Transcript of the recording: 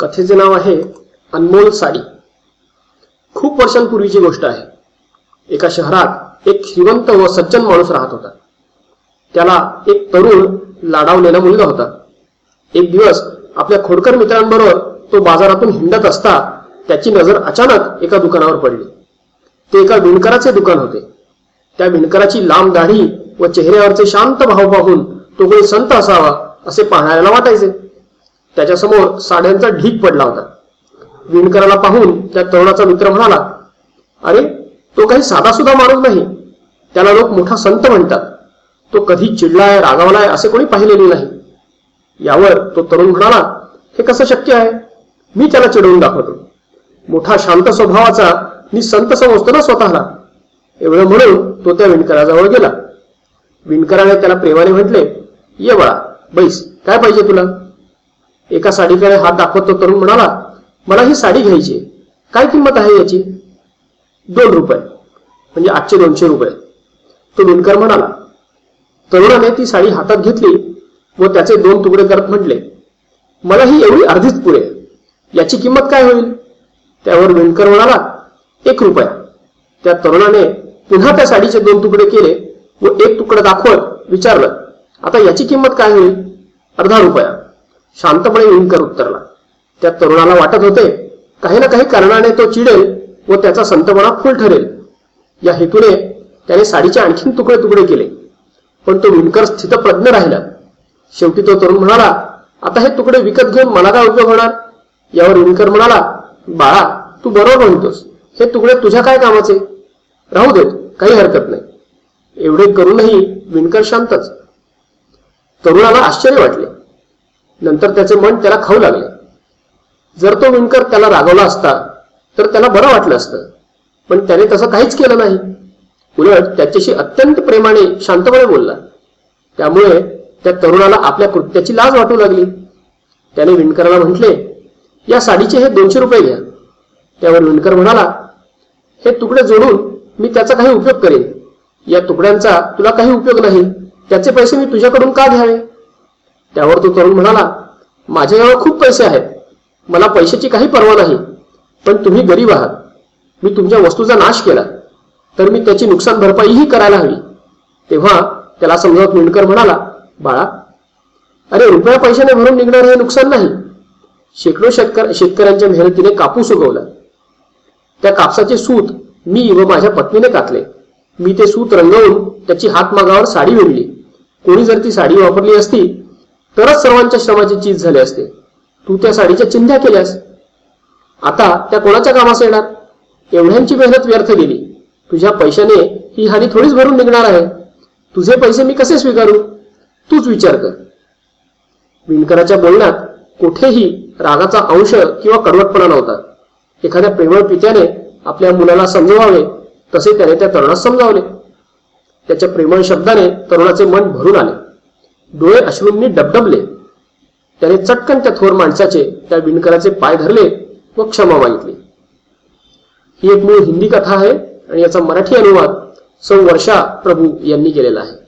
कथेचे नाव आहे अनमोल साडी। खूप वर्षांपूर्वीची गोष्ट आहे। एका शहरात एक श्रीमंत व सज्जन माणूस राहत होता। त्याला एक तरुण लाडावलेला मुलगा होता। एक दिवस आपल्या खोडकर मित्रांबरोबर तो बाजारातून हिंडत असता त्याची नजर अचानक एका दुकानावर पडली। ते एका विणकराचे दुकान होते। त्या विणकराची लांब दाढी व चेहऱ्यावरचे शांत भाव पाहून तो कोणी संत असावा असे पाहणाऱ्याला वाटायचे। त्याच्यासमोर साड्यांचा ढीग पडला होता। विणकराला पाहून त्या तरुणाचा मित्र म्हणाला, अरे तो काही साधासुद्धा माणूस नाही, त्याला लोक मोठा संत म्हणतात। तो कधी चिडलाय रागावलाय असे कोणी पाहिलेले नाही। यावर तो तरुण म्हणाला, हे कसं शक्य आहे? मी त्याला चिडवून दाखवतो। मोठा शांत स्वभावाचा मी संत समजतो ना स्वतःला। एवढं म्हणून तो त्या विणकराजवळ गेला। विणकराने त्याला प्रेमाने म्हटले, ये बाळा बैस, काय पाहिजे तुला? एका साडीकडे हात दाखवत तो तरुण म्हणाला, मला ही साडी घ्यायची, काय किंमत आहे याची? 2 रुपये, म्हणजे आजचे 200 रुपये, तो विणकर म्हणाला। तरुणाने ती साडी हातात घेतली व त्याचे 2 तुकडे करत म्हटले, मला ही एवढी अर्धीच पुरे, याची किंमत काय होईल? त्यावर विणकर म्हणाला, 1 रुपया। त्या तरुणाने पुन्हा त्या साडीचे 2 तुकडे केले व 1 तुकडा दाखवत विचारलं, आता याची किंमत काय होईल? अर्धा रुपया। शांतपणे विणकर उत्तरला। त्या तरुणाला वाटत होते काही ना काही कारणाने तो चिडेल व त्याचा संतपणा फुल ठरेल। या हेतूने त्याने साडीचे आणखीन तुकडे तुकडे केले, पण तो विणकर स्थितप्रज्ञ राहिला। शेवटी तो तरुण म्हणाला, आता हे तुकडे विकत घेऊन मला काय उपयोग होणार? यावर विणकर म्हणाला, बाळा तू बरोबर म्हणतोस, हे तुकडे तुझ्या काय कामाचे? राहू देत, काही हरकत नाही। एवढे करूनही विणकर शांतच। तरुणाला आश्चर्य वाटले। नंतर त्याचे मन त्याला खाऊ लागले। जर तो विणकर त्याला रागवला असता तर त्याला बरं वाटलं असतं, पण त्याने तसं काहीच केलं नाही। उलट त्याच्याशी अत्यंत प्रेमाने शांतपणे बोलला। त्यामुळे त्या तरुणाला आपल्या कृत्याची लाज वाटू लागली। त्याने विणकराला म्हटले, या साडीचे हे 200 रुपये घ्या। त्यावर विणकर म्हणाला, हे तुकडे जोडून मी त्याचा काही उपयोग करेन। या तुकड्यांचा तुला काही उपयोग नाही, त्याचे पैसे मी तुझ्याकडून का घ्यावे? त्यावर तो तरुण म्हणाला, माझ्याजवळ खूप पैसे आहेत, मला पैशाची काही पर्वा नाही, पण तुम्ही गरीब आहात। मी तुमच्या वस्तूचा नाश केला तर मी त्याची नुकसान भरपाईही करायला हवी। तेव्हा त्याला समजावत विणकर म्हणाला, बाळा अरे रुपया पैशाने भरून निघणार हे नुकसान नाही। शेकडो शेतकऱ्यांच्या मेहनतीने कापूस उगवला। त्या कापसाचे सूत मी व माझ्या पत्नीने कातले। मी ते सूत रंगवून त्याची हातमागावर साडी विणली। कोणी जर ती साडी वापरली असती तरच सर्वांच्या श्रमाची चीज झाले असते। तू त्या साडीच्या चिंध्या केल्यास, आता त्या कोणाच्या कामास येणार? एवढ्यांची मेहनत व्यर्थ गेली। तुझ्या पैशाने ही हानी थोडीच भरून निघणार आहे। तुझे पैसे मी कसे स्वीकारू? तूच विचार कर। विणकराच्या बोलण्यात कुठेही रागाचा अंश किंवा कडवटपणा नव्हता। एखाद्या प्रेमळ पित्याने आपल्या मुलाला समजवावे तसे त्याने त्या तरुणास समजावले। त्याच्या प्रेमळ शब्दाने तरुणाचे मन भरून आले। डोळे अश्रूंनी डबडबले। त्याने चटकन त्या थोर माणसाचे त्या विणकराचे पाय धरले व क्षमा मागितली। ही एक मूळ हिंदी कथा आहे आणि याचा मराठी अनुवाद सौ वर्षा प्रभू यांनी केलेला आहे।